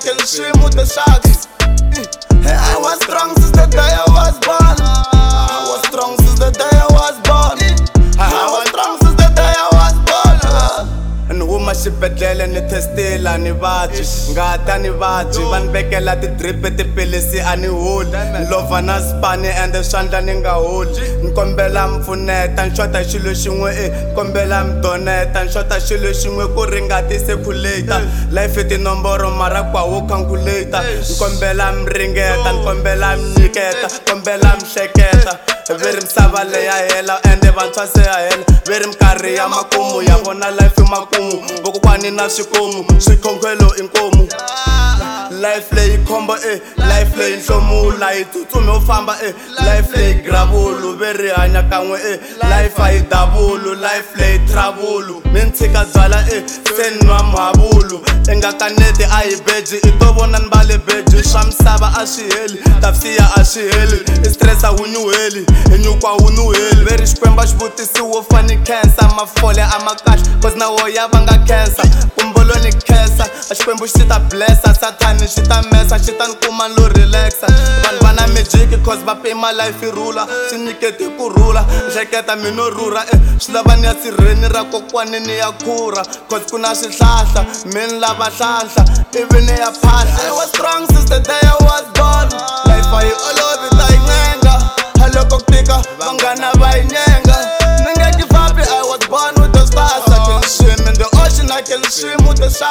can swim with the sharks. I was strong since the day I was born. I was strong since the day I was born. I was strong since the day I was born. And huma xibedhlele ni testila ni vabyi ngata ni vabyi va ni vekela ti-drip tipilisi a ni holi ni lova na spani ende swandla ni nga holi ni kombela mpfuneta ni xota xilo xin'we ni kombela mi doneta ni xota xilo xin'we ku ringa ti-circulator life tinomboro mara kwawo calculator ni kombela mi ringeta ni kombela mi nyiketa kombela mi hleketa veri misava leya hela ende vantshwa se ya hela veri minkarhi ya makumu ya vona life makumu vokokwani na swikomu swikhonkhwelo inkomu life leyi khombo life leyi nhlomula yi tsutsumi u famba life leyi gravulu veri hanya kan'we life a yi davulu life leyi travulu mi ni tshika byala se ni nwa mhavulu enga kaneti a hi beji i to vona ni mbale beji swa misava a swi heli tafsiya a swi heli i stressa wu nyuheli i nyukwa wu nuheli veri xikwembu xivutisiwo fani cancer mafole a ma kahle cause na woya va nga cancer kumbolo ni khensa a xikwembu xi ta blessa satani xi ta mesa xi ta ni kuma ni lo relaxa vanhu va na magic cause va pima life i rula swi nyiketi ku rhula hleketa mino rhurha swi lava ni ya sirheni ra kokwani ni ya khurha cause ku na swihlahla mi ni lava hlahla ivi ni ya phahla I was strong since the day I was born life a yi olovi ta yi ncenga haloko ku tika vanghana va yi nyenga ni nge give up I was born with the stars I can swim in the ocean I can swim with the sharks